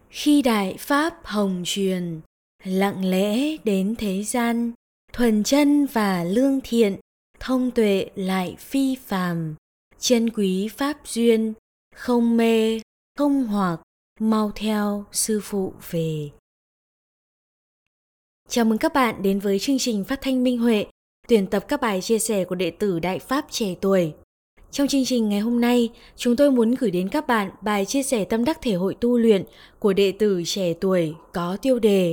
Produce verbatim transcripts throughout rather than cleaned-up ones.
Khi Đại Pháp hồng truyền, lặng lẽ đến thế gian, thuần chân và lương thiện, thông tuệ lại phi phàm, chân quý Pháp duyên, không mê, không hoặc, mau theo sư phụ về. Chào mừng các bạn đến với chương trình phát thanh Minh Huệ, tuyển tập các bài chia sẻ của đệ tử Đại Pháp trẻ tuổi. Trong chương trình ngày hôm nay, chúng tôi muốn gửi đến các bạn bài chia sẻ tâm đắc thể hội tu luyện của đệ tử trẻ tuổi có tiêu đề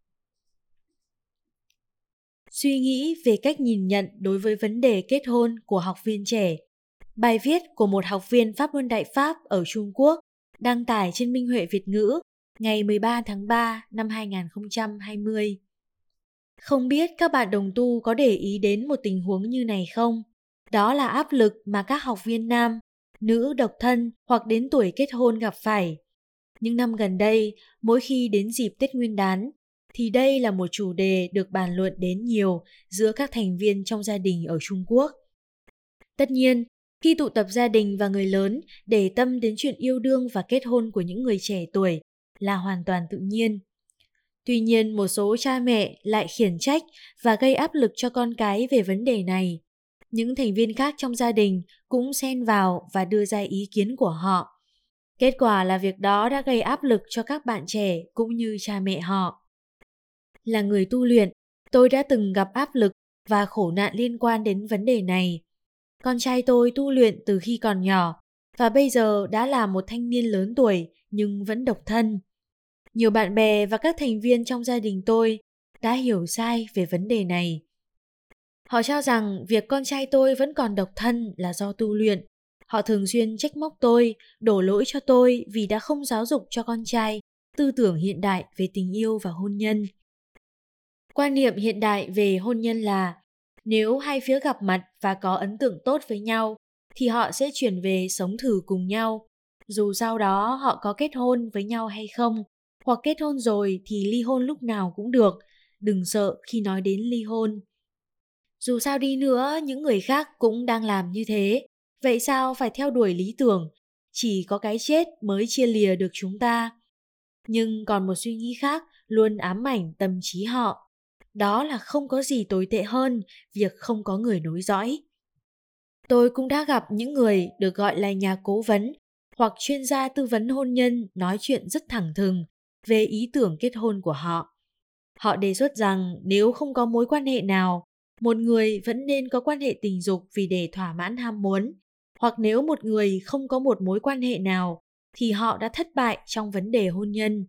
Suy nghĩ về cách nhìn nhận đối với vấn đề kết hôn của học viên trẻ. Bài viết của một học viên Pháp Luân Đại Pháp ở Trung Quốc đăng tải trên Minh Huệ Việt ngữ ngày mười ba tháng ba năm hai nghìn không trăm hai mươi. Không biết các bạn đồng tu có để ý đến một tình huống như này không? Đó là áp lực mà các học viên nam, nữ độc thân hoặc đến tuổi kết hôn gặp phải. Những năm gần đây, mỗi khi đến dịp Tết Nguyên đán, thì đây là một chủ đề được bàn luận đến nhiều giữa các thành viên trong gia đình ở Trung Quốc. Tất nhiên, khi tụ tập gia đình và người lớn để tâm đến chuyện yêu đương và kết hôn của những người trẻ tuổi là hoàn toàn tự nhiên. Tuy nhiên, một số cha mẹ lại khiển trách và gây áp lực cho con cái về vấn đề này. Những thành viên khác trong gia đình cũng xen vào và đưa ra ý kiến của họ. Kết quả là việc đó đã gây áp lực cho các bạn trẻ cũng như cha mẹ họ. Là người tu luyện, tôi đã từng gặp áp lực và khổ nạn liên quan đến vấn đề này. Con trai tôi tu luyện từ khi còn nhỏ và bây giờ đã là một thanh niên lớn tuổi nhưng vẫn độc thân. Nhiều bạn bè và các thành viên trong gia đình tôi đã hiểu sai về vấn đề này. Họ cho rằng việc con trai tôi vẫn còn độc thân là do tu luyện. Họ thường xuyên trách móc tôi, đổ lỗi cho tôi vì đã không giáo dục cho con trai tư tưởng hiện đại về tình yêu và hôn nhân. Quan niệm hiện đại về hôn nhân là nếu hai phía gặp mặt và có ấn tượng tốt với nhau thì họ sẽ chuyển về sống thử cùng nhau, dù sau đó họ có kết hôn với nhau hay không, hoặc kết hôn rồi thì ly hôn lúc nào cũng được, đừng sợ khi nói đến ly hôn. Dù sao đi nữa, những người khác cũng đang làm như thế, vậy sao phải theo đuổi lý tưởng, chỉ có cái chết mới chia lìa được chúng ta. Nhưng còn một suy nghĩ khác luôn ám ảnh tâm trí họ, đó là không có gì tồi tệ hơn việc không có người nối dõi. Tôi cũng đã gặp những người được gọi là nhà cố vấn hoặc chuyên gia tư vấn hôn nhân nói chuyện rất thẳng thừng về ý tưởng kết hôn của họ. Họ đề xuất rằng nếu không có mối quan hệ nào, một người vẫn nên có quan hệ tình dục vì để thỏa mãn ham muốn, hoặc nếu một người không có một mối quan hệ nào thì họ đã thất bại trong vấn đề hôn nhân.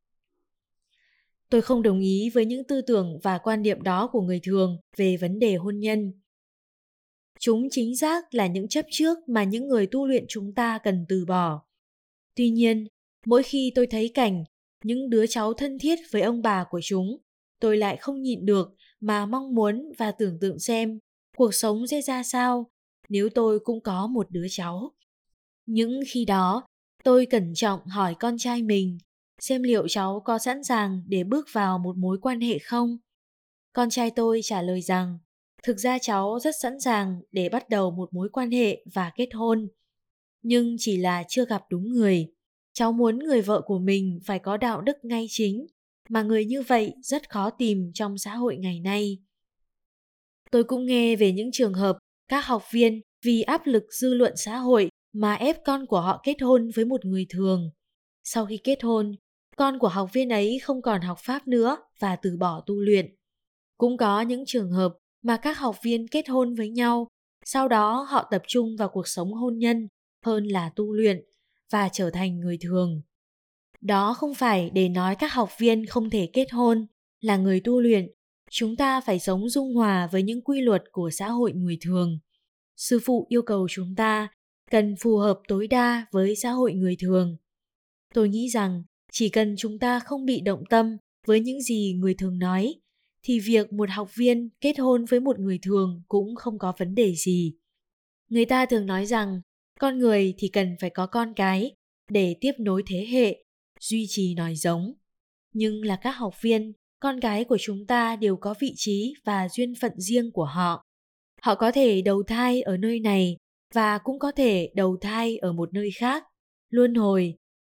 Tôi không đồng ý với những tư tưởng và quan niệm đó của người thường về vấn đề hôn nhân. Chúng chính xác là những chấp trước mà những người tu luyện chúng ta cần từ bỏ. Tuy nhiên, mỗi khi tôi thấy cảnh những đứa cháu thân thiết với ông bà của chúng, tôi lại không nhịn được mà mong muốn và tưởng tượng xem cuộc sống sẽ ra sao nếu tôi cũng có một đứa cháu. Những khi đó, tôi cẩn trọng hỏi con trai mình xem liệu cháu có sẵn sàng để bước vào một mối quan hệ không. Con trai tôi trả lời rằng thực ra cháu rất sẵn sàng để bắt đầu một mối quan hệ và kết hôn, nhưng chỉ là chưa gặp đúng người. Cháu muốn người vợ của mình phải có đạo đức ngay chính, mà người như vậy rất khó tìm trong xã hội ngày nay. Tôi cũng nghe về những trường hợp các học viên vì áp lực dư luận xã hội mà ép con của họ kết hôn với một người thường. Sau khi kết hôn, con của học viên ấy không còn học pháp nữa và từ bỏ tu luyện. Cũng có những trường hợp mà các học viên kết hôn với nhau, sau đó họ tập trung vào cuộc sống hôn nhân hơn là tu luyện và trở thành người thường. Đó không phải để nói các học viên không thể kết hôn. Là người tu luyện, chúng ta phải sống dung hòa với những quy luật của xã hội người thường. Sư phụ yêu cầu chúng ta cần phù hợp tối đa với xã hội người thường. Tôi nghĩ rằng chỉ cần chúng ta không bị động tâm với những gì người thường nói, thì việc một học viên kết hôn với một người thường cũng không có vấn đề gì. Người ta thường nói rằng con người thì cần phải có con cái để tiếp nối thế hệ, duy trì nòi giống. Nhưng là các học viên, con cái của chúng ta đều có vị trí và duyên phận riêng của họ. Họ có thể đầu thai ở nơi này và cũng có thể đầu thai ở một nơi khác, luân hồi,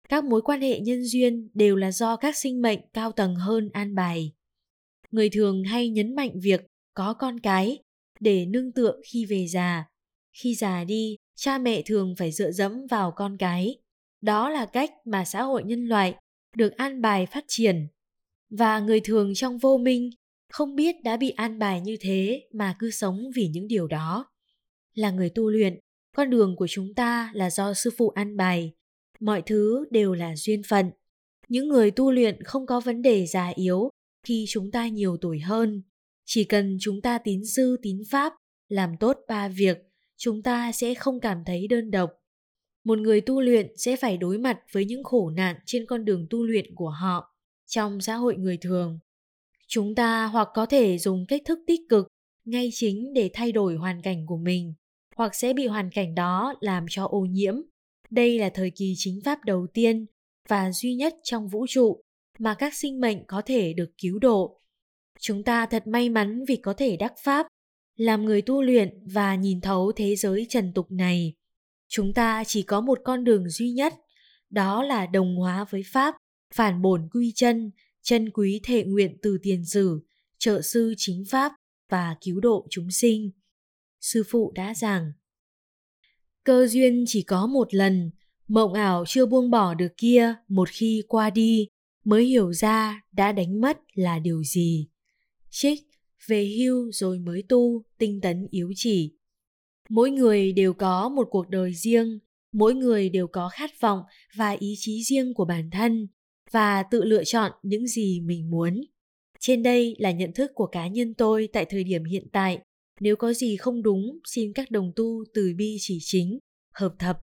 Các mối quan hệ nhân duyên đều là do các sinh mệnh cao tầng hơn an bài. Người thường hay nhấn mạnh việc có con cái để nương tựa khi về già. Khi già đi, cha mẹ thường phải dựa dẫm vào con cái. Đó là cách mà xã hội nhân loại được an bài phát triển. Và người thường trong vô minh không biết đã bị an bài như thế mà cứ sống vì những điều đó. Là người tu luyện, con đường của chúng ta là do sư phụ an bài. Mọi thứ đều là duyên phận. Những người tu luyện không có vấn đề già yếu khi chúng ta nhiều tuổi hơn. Chỉ cần chúng ta tín sư tín pháp, làm tốt ba việc, chúng ta sẽ không cảm thấy đơn độc. Một người tu luyện sẽ phải đối mặt với những khổ nạn trên con đường tu luyện của họ. Trong xã hội người thường, chúng ta hoặc có thể dùng cách thức tích cực, ngay chính để thay đổi hoàn cảnh của mình, hoặc sẽ bị hoàn cảnh đó làm cho ô nhiễm. Đây là thời kỳ chính pháp đầu tiên và duy nhất trong vũ trụ mà các sinh mệnh có thể được cứu độ. Chúng ta thật may mắn vì có thể đắc pháp, làm người tu luyện và nhìn thấu thế giới trần tục này. Chúng ta chỉ có một con đường duy nhất, đó là đồng hóa với pháp, phản bổn quy chân, chân quý thệ nguyện từ tiền sử, trợ sư chính pháp và cứu độ chúng sinh. Sư phụ đã giảng, cơ duyên chỉ có một lần, mộng ảo chưa buông bỏ được kia một khi qua đi, mới hiểu ra đã đánh mất là điều gì. Trích, về hưu rồi mới tu, tinh tấn yếu chỉ. Mỗi người đều có một cuộc đời riêng, mỗi người đều có khát vọng và ý chí riêng của bản thân và tự lựa chọn những gì mình muốn. Trên đây là nhận thức của cá nhân tôi tại thời điểm hiện tại. Nếu có gì không đúng, xin các đồng tu từ bi chỉ chính, hợp thập.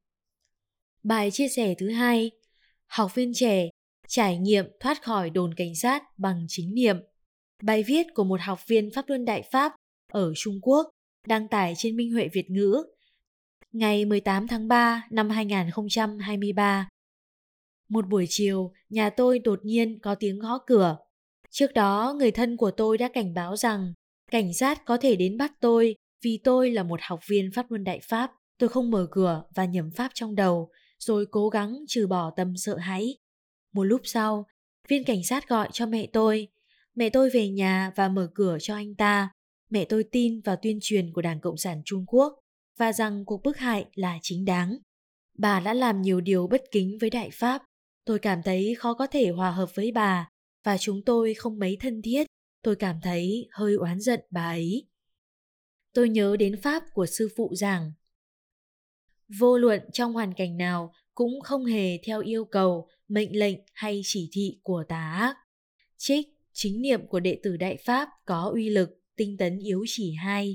Bài chia sẻ thứ hai, học viên trẻ trải nghiệm thoát khỏi đồn cảnh sát bằng chính niệm. Bài viết của một học viên Pháp Luân Đại Pháp ở Trung Quốc đăng tải trên Minh Huệ Việt ngữ ngày mười tám tháng ba năm hai nghìn không trăm hai mươi ba. Một buổi chiều, nhà tôi đột nhiên có tiếng gõ cửa. Trước đó, người thân của tôi đã cảnh báo rằng cảnh sát có thể đến bắt tôi vì tôi là một học viên Pháp Luân Đại Pháp. Tôi không mở cửa và nhẩm pháp trong đầu, rồi cố gắng trừ bỏ tâm sợ hãi. Một lúc sau, viên cảnh sát gọi cho mẹ tôi. Mẹ tôi về nhà và mở cửa cho anh ta. Mẹ tôi tin vào tuyên truyền của Đảng Cộng sản Trung Quốc và rằng cuộc bức hại là chính đáng. Bà đã làm nhiều điều bất kính với Đại Pháp. Tôi cảm thấy khó có thể hòa hợp với bà và chúng tôi không mấy thân thiết. Tôi cảm thấy hơi oán giận bà ấy. Tôi nhớ đến pháp của sư phụ giảng. Vô luận trong hoàn cảnh nào cũng không hề theo yêu cầu, mệnh lệnh hay chỉ thị của tà ác. Trích, chính niệm của đệ tử Đại Pháp có uy lực, tinh tấn yếu chỉ hai.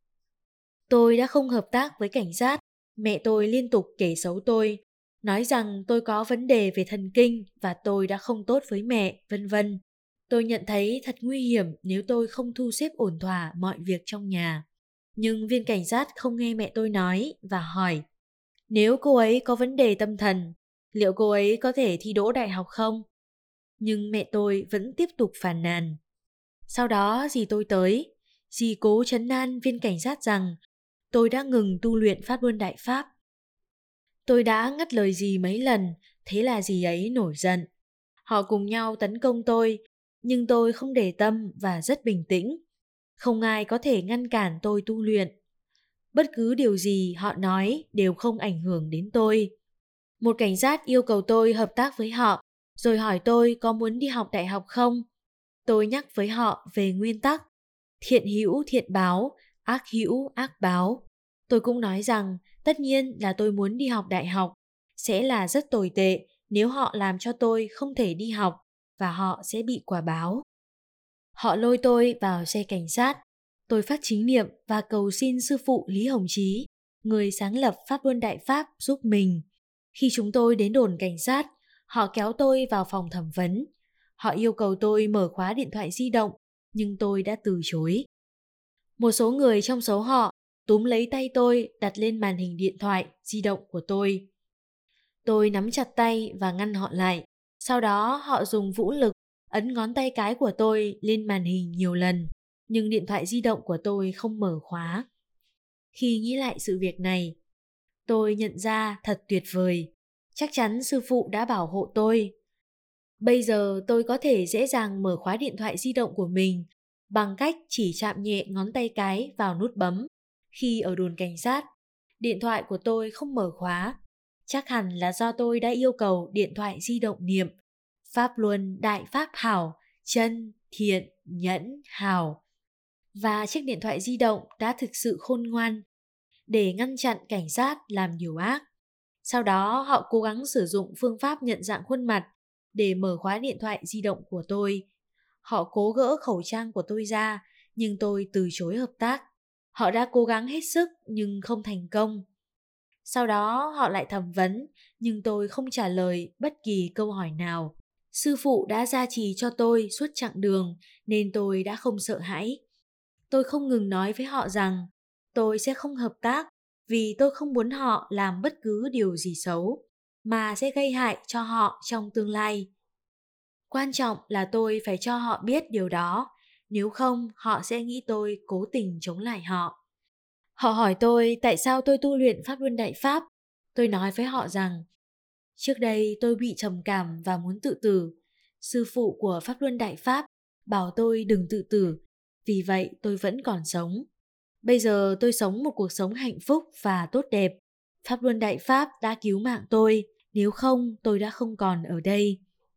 Tôi đã không hợp tác với cảnh sát. Mẹ tôi liên tục kể xấu tôi, nói rằng tôi có vấn đề về thần kinh và tôi đã không tốt với mẹ, vân vân. Tôi nhận thấy thật nguy hiểm nếu tôi không thu xếp ổn thỏa mọi việc trong nhà. Nhưng viên cảnh sát không nghe mẹ tôi nói và hỏi, nếu cô ấy có vấn đề tâm thần, liệu cô ấy có thể thi đỗ đại học không? Nhưng mẹ tôi vẫn tiếp tục phàn nàn. Sau đó dì tôi tới, dì cố trấn an viên cảnh sát rằng tôi đã ngừng tu luyện Pháp Luân Đại Pháp. Tôi đã ngắt lời dì mấy lần, thế là dì ấy nổi giận. Họ cùng nhau tấn công tôi, nhưng tôi không để tâm và rất bình tĩnh. Không ai có thể ngăn cản tôi tu luyện. Bất cứ điều gì họ nói đều không ảnh hưởng đến tôi. Một cảnh sát yêu cầu tôi hợp tác với họ, rồi hỏi tôi có muốn đi học đại học không. Tôi nhắc với họ về nguyên tắc thiện hữu thiện báo, ác hữu ác báo. Tôi cũng nói rằng tất nhiên là tôi muốn đi học đại học. Sẽ là rất tồi tệ nếu họ làm cho tôi không thể đi học và họ sẽ bị quả báo. Họ lôi tôi vào xe cảnh sát. Tôi phát chính niệm và cầu xin sư phụ Lý Hồng Chí, người sáng lập Pháp Luân Đại Pháp, giúp mình. Khi chúng tôi đến đồn cảnh sát, họ kéo tôi vào phòng thẩm vấn. Họ yêu cầu tôi mở khóa điện thoại di động, nhưng tôi đã từ chối. Một số người trong số họ túm lấy tay tôi đặt lên màn hình điện thoại di động của tôi. Tôi nắm chặt tay và ngăn họ lại. Sau đó họ dùng vũ lực ấn ngón tay cái của tôi lên màn hình nhiều lần, nhưng điện thoại di động của tôi không mở khóa. Khi nghĩ lại sự việc này, tôi nhận ra thật tuyệt vời. Chắc chắn sư phụ đã bảo hộ tôi. Bây giờ tôi có thể dễ dàng mở khóa điện thoại di động của mình bằng cách chỉ chạm nhẹ ngón tay cái vào nút bấm. Khi ở đồn cảnh sát, điện thoại của tôi không mở khóa. Chắc hẳn là do tôi đã yêu cầu điện thoại di động niệm Pháp Luân Đại Pháp Hảo, chân, thiện, nhẫn, hảo. Và chiếc điện thoại di động đã thực sự khôn ngoan để ngăn chặn cảnh sát làm điều ác. Sau đó họ cố gắng sử dụng phương pháp nhận dạng khuôn mặt để mở khóa điện thoại di động của tôi. Họ cố gỡ khẩu trang của tôi ra, nhưng tôi từ chối hợp tác. Họ đã cố gắng hết sức nhưng không thành công. Sau đó họ lại thẩm vấn, nhưng tôi không trả lời bất kỳ câu hỏi nào. Sư phụ đã gia trì cho tôi suốt chặng đường nên tôi đã không sợ hãi. Tôi không ngừng nói với họ rằng tôi sẽ không hợp tác vì tôi không muốn họ làm bất cứ điều gì xấu mà sẽ gây hại cho họ trong tương lai. Quan trọng là tôi phải cho họ biết điều đó, nếu không họ sẽ nghĩ tôi cố tình chống lại họ. Họ hỏi tôi tại sao tôi tu luyện Pháp Luân Đại Pháp. Tôi nói với họ rằng trước đây tôi bị trầm cảm và muốn tự tử. Sư phụ của Pháp Luân Đại Pháp bảo tôi đừng tự tử, vì vậy tôi vẫn còn sống. Bây giờ tôi sống một cuộc sống hạnh phúc và tốt đẹp. Pháp Luân Đại Pháp đã cứu mạng tôi, nếu không tôi đã không còn ở đây.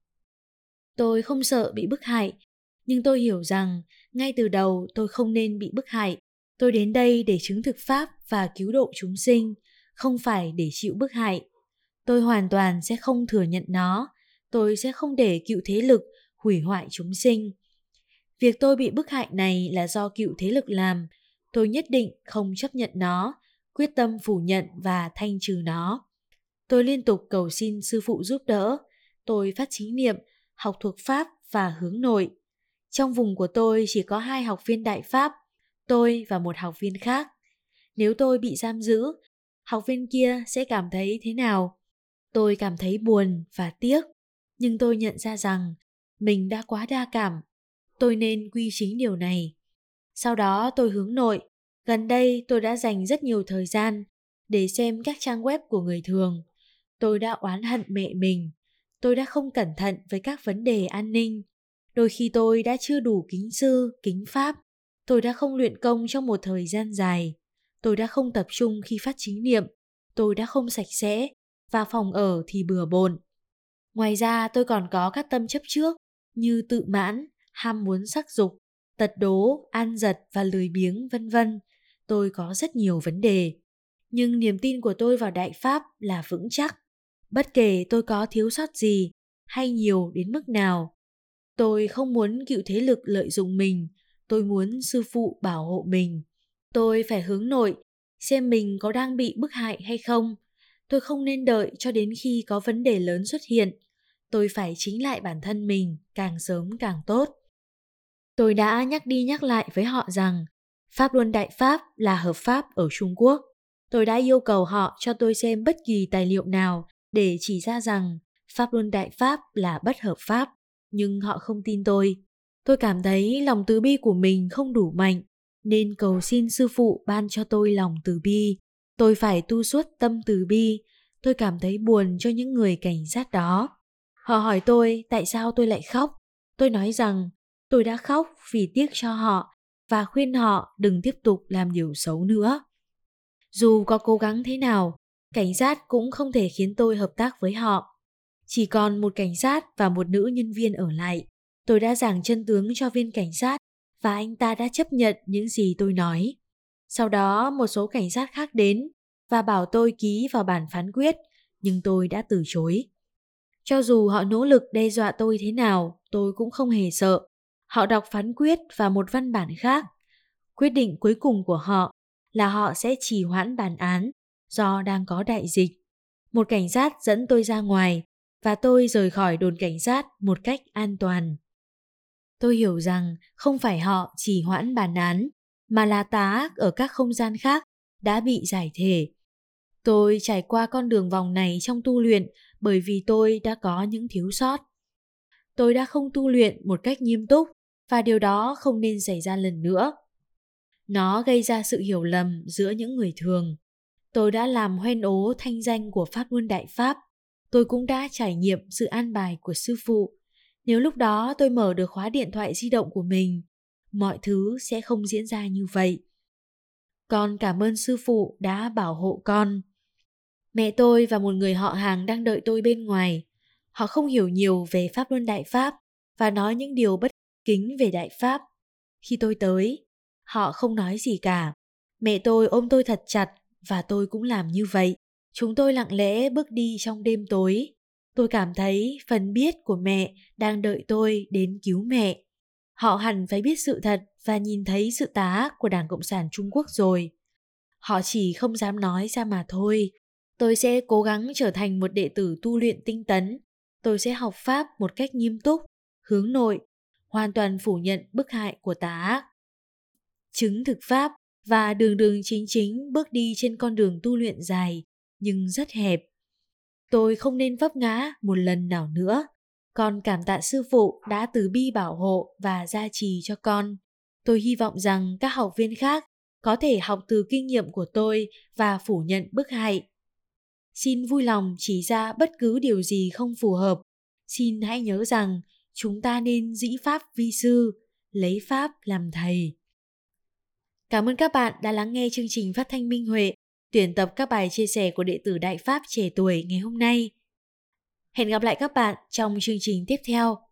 Tôi không sợ bị bức hại, nhưng tôi hiểu rằng ngay từ đầu tôi không nên bị bức hại. Tôi đến đây để chứng thực Pháp và cứu độ chúng sinh, không phải để chịu bức hại. Tôi hoàn toàn sẽ không thừa nhận nó. Tôi sẽ không để cựu thế lực hủy hoại chúng sinh. Việc tôi bị bức hại này là do cựu thế lực làm. Tôi nhất định không chấp nhận nó, quyết tâm phủ nhận và thanh trừ nó. Tôi liên tục cầu xin sư phụ giúp đỡ. Tôi phát chính niệm, học thuộc Pháp và hướng nội. Trong vùng của tôi chỉ có hai học viên Đại Pháp, tôi và một học viên khác. Nếu tôi bị giam giữ, học viên kia sẽ cảm thấy thế nào? Tôi cảm thấy buồn và tiếc, nhưng tôi nhận ra rằng mình đã quá đa cảm. Tôi nên quy chính điều này. Sau đó tôi hướng nội. Gần đây tôi đã dành rất nhiều thời gian để xem các trang web của người thường. Tôi đã oán hận mẹ mình. Tôi đã không cẩn thận với các vấn đề an ninh. Đôi khi tôi đã chưa đủ kính sư, kính pháp. Tôi đã không luyện công trong một thời gian dài. Tôi đã không tập trung khi phát chính niệm. Tôi đã không sạch sẽ và phòng ở thì bừa bộn. Ngoài ra tôi còn có các tâm chấp trước như tự mãn, ham muốn sắc dục, tật đố, an giật và lười biếng vân vân. Tôi có rất nhiều vấn đề. Nhưng niềm tin của tôi vào Đại Pháp là vững chắc. Bất kể tôi có thiếu sót gì hay nhiều đến mức nào. Tôi không muốn cựu thế lực lợi dụng mình. Tôi muốn sư phụ bảo hộ mình. Tôi phải hướng nội, xem mình có đang bị bức hại hay không. Tôi không nên đợi cho đến khi có vấn đề lớn xuất hiện. Tôi phải chính lại bản thân mình càng sớm càng tốt. Tôi đã nhắc đi nhắc lại với họ rằng Pháp Luân Đại Pháp là hợp pháp ở Trung Quốc. Tôi đã yêu cầu họ cho tôi xem bất kỳ tài liệu nào để chỉ ra rằng Pháp Luân Đại Pháp là bất hợp pháp, nhưng họ không tin tôi. Tôi cảm thấy lòng từ bi của mình không đủ mạnh, nên cầu xin sư phụ ban cho tôi lòng từ bi. Tôi phải tu suốt tâm từ bi. Tôi cảm thấy buồn cho những người cảnh sát đó. Họ hỏi tôi tại sao tôi lại khóc. Tôi nói rằng tôi đã khóc vì tiếc cho họ và khuyên họ đừng tiếp tục làm điều xấu nữa. Dù có cố gắng thế nào, cảnh sát cũng không thể khiến tôi hợp tác với họ. Chỉ còn một cảnh sát và một nữ nhân viên ở lại. Tôi đã giảng chân tướng cho viên cảnh sát và anh ta đã chấp nhận những gì tôi nói. Sau đó một số cảnh sát khác đến và bảo tôi ký vào bản phán quyết, nhưng tôi đã từ chối. Cho dù họ nỗ lực đe dọa tôi thế nào, tôi cũng không hề sợ. Họ đọc phán quyết và một văn bản khác. Quyết định cuối cùng của họ là họ sẽ trì hoãn bản án do đang có đại dịch. Một cảnh sát dẫn tôi ra ngoài và tôi rời khỏi đồn cảnh sát một cách an toàn. Tôi hiểu rằng không phải họ trì hoãn bản án, mà là tà ác ở các không gian khác đã bị giải thể. Tôi trải qua con đường vòng này trong tu luyện bởi vì tôi đã có những thiếu sót. Tôi đã không tu luyện một cách nghiêm túc và điều đó không nên xảy ra lần nữa. Nó gây ra sự hiểu lầm giữa những người thường. Tôi đã làm hoen ố thanh danh của Pháp Luân Đại Pháp. tôi cũng đã trải nghiệm sự an bài của sư phụ. Nếu lúc đó tôi mở được khóa điện thoại di động của mình, mọi thứ sẽ không diễn ra như vậy. Con cảm ơn sư phụ đã bảo hộ con. Mẹ tôi và một người họ hàng đang đợi tôi bên ngoài. Họ không hiểu nhiều về Pháp Luân Đại Pháp và nói những điều bất kính về Đại Pháp. Khi tôi tới, họ không nói gì cả. Mẹ tôi ôm tôi thật chặt và tôi cũng làm như vậy. Chúng tôi lặng lẽ bước đi trong đêm tối. Tôi cảm thấy phần biết của mẹ đang đợi tôi đến cứu mẹ. Họ hẳn phải biết sự thật và nhìn thấy sự tà ác của Đảng Cộng sản Trung Quốc rồi. Họ chỉ không dám nói ra mà thôi. Tôi sẽ cố gắng trở thành một đệ tử tu luyện tinh tấn. Tôi sẽ học Pháp một cách nghiêm túc, hướng nội, hoàn toàn phủ nhận bức hại của tà ác. Chứng thực Pháp và đường đường chính chính bước đi trên con đường tu luyện dài nhưng rất hẹp. Tôi không nên vấp ngã một lần nào nữa. Con cảm tạ sư phụ đã từ bi bảo hộ và gia trì cho con. Tôi hy vọng rằng các học viên khác có thể học từ kinh nghiệm của tôi và phủ nhận bức hại. Xin vui lòng chỉ ra bất cứ điều gì không phù hợp. Xin hãy nhớ rằng chúng ta nên dĩ Pháp vi sư, lấy Pháp làm thầy. Cảm ơn các bạn đã lắng nghe chương trình phát thanh Minh Huệ, tuyển tập các bài chia sẻ của đệ tử Đại Pháp trẻ tuổi ngày hôm nay. Hẹn gặp lại các bạn trong chương trình tiếp theo.